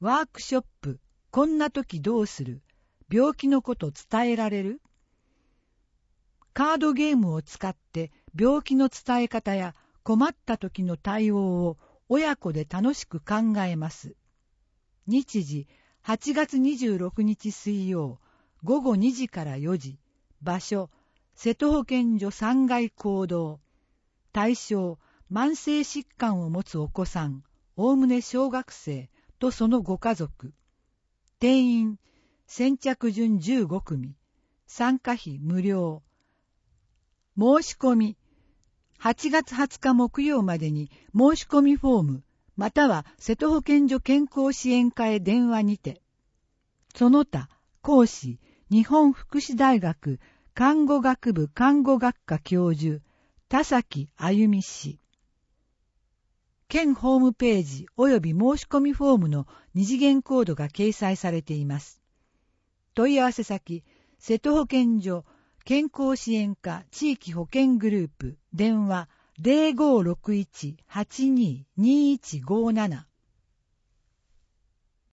ワークショップ、こんな時どうする、病気のこと伝えられる。カードゲームを使って病気の伝え方や困った時の対応を親子で楽しく考えます。日時8月26日水曜午後2時から4時。場所瀬戸保健所3階講堂。対象慢性疾患を持つお子さん、おおむね小学生とそのご家族。定員先着順15組。参加費無料。申し込み8月20日木曜までに申し込みフォームまたは瀬戸保健所健康支援課へ電話にて。その他講師日本福祉大学看護学部看護学科教授田崎あゆみ氏。県ホームページ及び申し込みフォームの二次元コードが掲載されています。問い合わせ先瀬戸保健所健康支援課地域保健グループ電話 0561-82-2157